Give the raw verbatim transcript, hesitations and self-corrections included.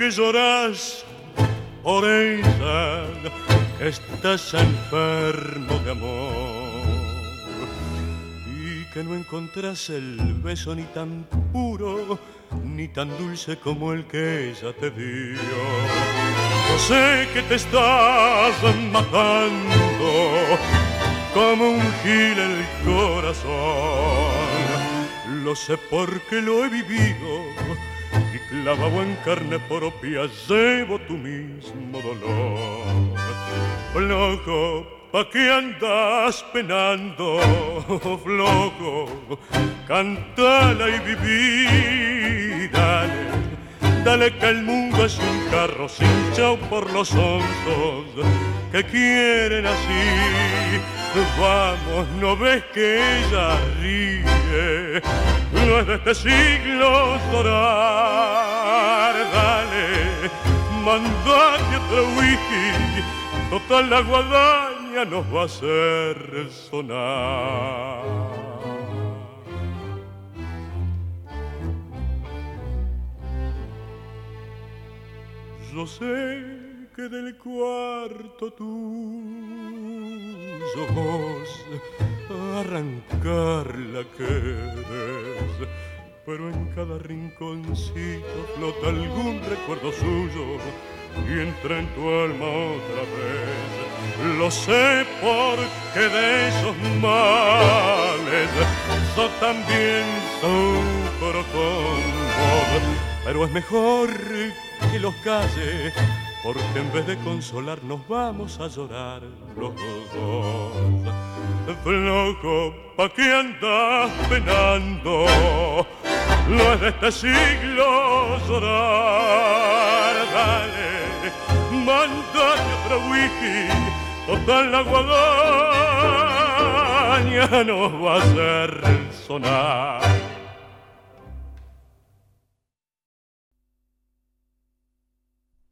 que lloras por ella, que estás enfermo de amor y que no encontrás el beso ni tan puro ni tan dulce como el que ella te dio. Yo sé que te estás matando como un gil el corazón, lo sé porque lo he vivido y clavado en carne propia llevo tu mismo dolor. Flojo, ¿pa' qué andas penando? Flojo, cantala y viví, dale, dale que el mundo es un carro cinchao por los onzos que quieren así. Vamos, ¿no ves que ella ríe? No es de este siglo llorar. Dale, mandate otro whisky, total la guadaña nos va a hacer sonar. Yo sé que del cuarto tuyo vos arrancarla querés, pero en cada rinconcito flota algún recuerdo suyo y entra en tu alma otra vez. Lo sé porque de esos males yo también sufro con vos, pero es mejor que los calle, porque en vez de consolarnos vamos a llorar los dos. Flojo, ¿pa' qué andas penando? No es de este siglo llorar. Dale, mandate otro whisky, total la guadaña nos va a hacer sonar.